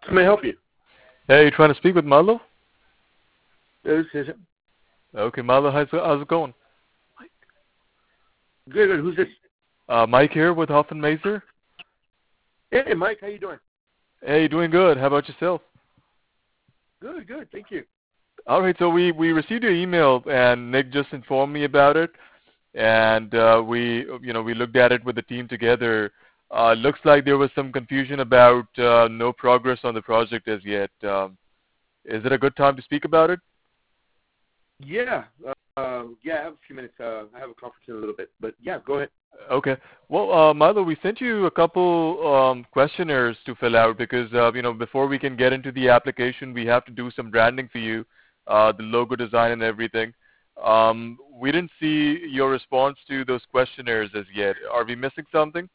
How may I help you? Hey, you trying to speak with Marlo? This is it. Okay, Marlo, how's it going? Good, good. Who's this? Mike here with Huff and Mazer. Hey, Mike. How you doing? Hey, doing good. How about yourself? Good, good. Thank you. All right, so we received your email, and Nick just informed me about it, and we looked at it with the team together. Looks like there was some confusion about no progress on the project as yet. Is it a good time to speak about it? Yeah. Yeah, I have a few minutes. I have a conference in a little bit, but yeah, go ahead. Okay. Well, Milo, we sent you a couple questionnaires to fill out because before we can get into the application, we have to do some branding for you, the logo design and everything. We didn't see your response to those questionnaires as yet. Are we missing something?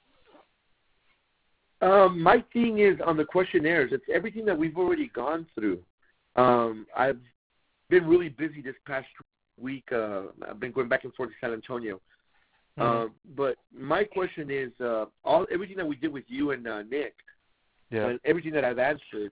My thing is on the questionnaires. It's everything that we've already gone through. I've been really busy this past week. I've been going back and forth to San Antonio. But my question is, everything that we did with you and Nick, and everything that I've answered,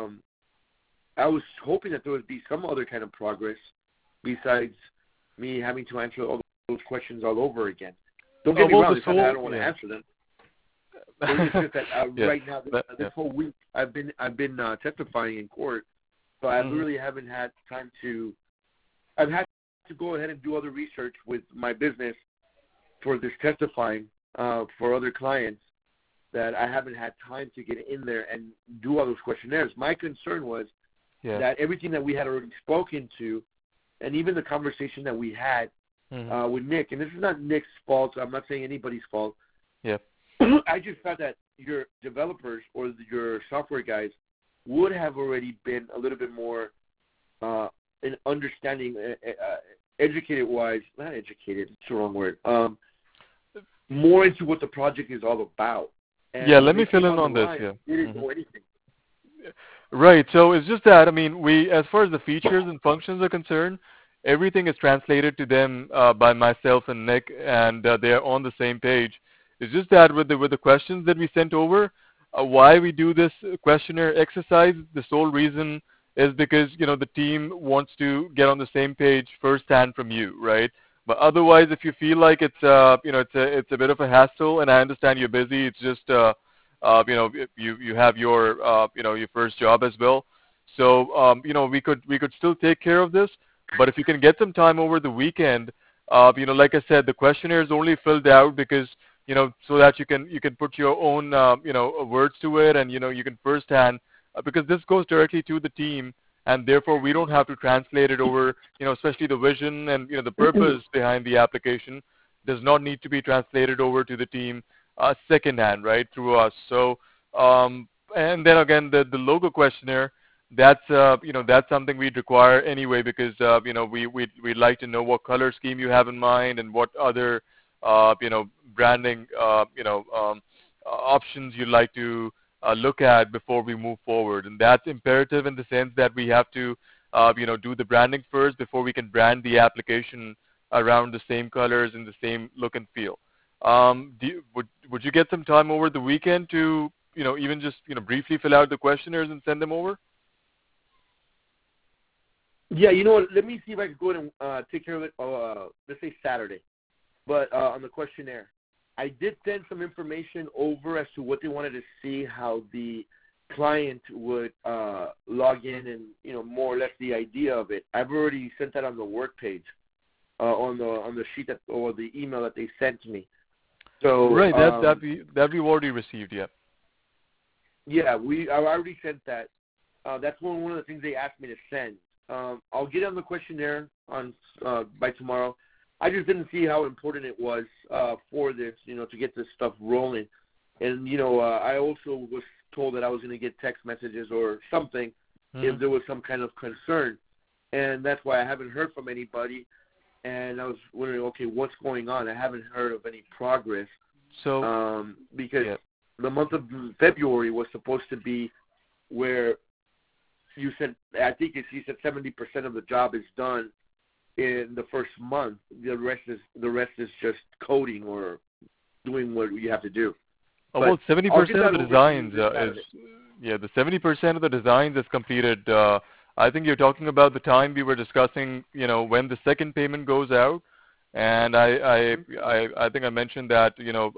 I was hoping that there would be some other kind of progress besides me having to answer all those questions all over again. Don't get me wrong, it's not that I don't want to answer them. It's just that right now, this whole week, I've been testifying in court, so I really haven't had time to. I've had to go ahead and do other research with my business for this testifying for other clients that I haven't had time to get in there and do all those questionnaires. My concern was that everything that we had already spoken to, and even the conversation that we had with Nick, and this is not Nick's fault, I'm not saying anybody's fault. Yeah. I just thought that your developers or your software guys would have already been a little bit more in understanding, educated-wise, not educated, it's the wrong word, more into what the project is all about. And let me fill in on this. They didn't know anything. Right. So it's just that, we, as far as the features and functions are concerned, everything is translated to them by myself and Nick, and they're on the same page. It's just that with the questions that we sent over, why we do this questionnaire exercise, the sole reason is because, the team wants to get on the same page firsthand from you, right? But otherwise, if you feel like it's it's a bit of a hassle, and I understand you're busy, it's just you have your your first job as well. So we could still take care of this, but if you can get some time over the weekend, like I said, the questionnaire is only filled out because so that you can put your own words to it, and you can firsthand because this goes directly to the team, and therefore we don't have to translate it over, especially the vision and the purpose behind the application does not need to be translated over to the team secondhand, right, through us. So and then again the logo questionnaire, that's that's something we'd require anyway because we'd like to know what color scheme you have in mind and what other branding options you'd like to look at before we move forward, and that's imperative in the sense that we have to do the branding first before we can brand the application around the same colors and the same look and feel. Would you get some time over the weekend to even just briefly fill out the questionnaires and send them over? Yeah, you know what? Let me see if I can go ahead and take care of it. Let's say Saturday, but on the questionnaire, I did send some information over as to what they wanted to see, how the client would log in, and more or less the idea of it. I've already sent that on the work page, on the sheet or the email that they sent to me. So right, that we've already received, yeah. Yeah, I already sent that. That's one of the things they asked me to send. I'll get on the questionnaire by tomorrow. I just didn't see how important it was for this, to get this stuff rolling. And, I also was told that I was going to get text messages or something if there was some kind of concern. And that's why I haven't heard from anybody. And I was wondering, okay, what's going on? I haven't heard of any progress. So because the month of February was supposed to be where you said, I think you said 70% of the job is done in the first month. The rest is just coding or doing what you have to do. Well, 70% of the designs is Yeah, the 70% of the designs is completed. I think you're talking about the time we were discussing, when the second payment goes out. And I think I mentioned that,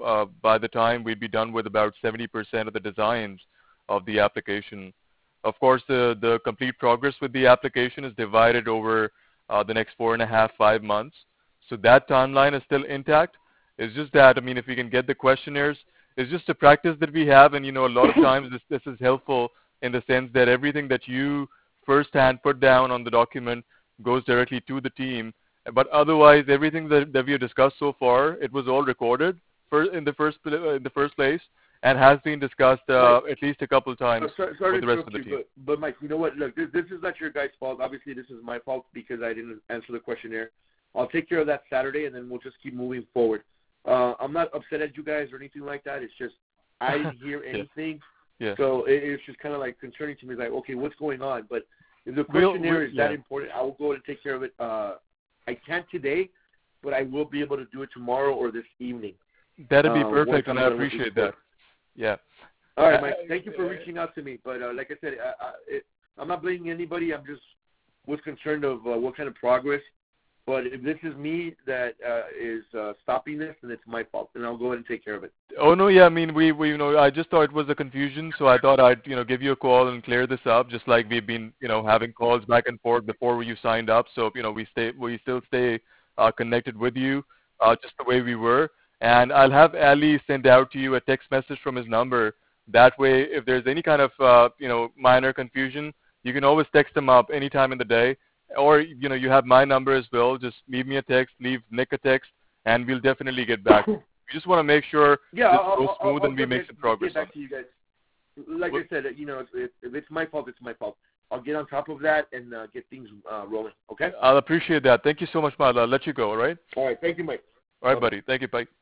by the time we'd be done with about 70% of the designs of the application. Of course, the complete progress with the application is divided over the next 4.5, 5 months. So that timeline is still intact. It's just that, if we can get the questionnaires, it's just a practice that we have, and a lot of times this is helpful in the sense that everything that you firsthand put down on the document goes directly to the team. But otherwise, everything that we have discussed so far, it was all recorded in the first place, and has been discussed at least a couple of times with the rest of the team. But Mike, you know what? Look, this is not your guys' fault. Obviously, this is my fault because I didn't answer the questionnaire. I'll take care of that Saturday, and then we'll just keep moving forward. I'm not upset at you guys or anything like that. It's just I didn't hear anything. Yeah. So it's just kind of like concerning to me, like, okay, what's going on? But if the questionnaire is that important, I will go and take care of it. I can't today, but I will be able to do it tomorrow or this evening. That'd be perfect, and I appreciate that. Yeah. All right, Mike. Thank you for reaching out to me. But like I said, I'm not blaming anybody. I'm just was concerned of what kind of progress. But if this is me that is stopping this, then it's my fault, and I'll go ahead and take care of it. Oh no, yeah. We I just thought it was a confusion, so I thought I'd give you a call and clear this up, just like we've been having calls back and forth before you signed up. So we still stay connected with you, just the way we were. And I'll have Ali send out to you a text message from his number. That way, if there's any kind of minor confusion, you can always text him up any time in the day. Or, you have my number as well. Just leave me a text, leave Nick a text, and we'll definitely get back. We just want to make sure this goes smooth and we make some progress. Get back to you guys. Like I said, if it's my fault, it's my fault. I'll get on top of that and get things rolling, okay? I'll appreciate that. Thank you so much, Mala. I'll let you go, all right? All right. Thank you, Mike. All right, buddy. Thank you. Bye.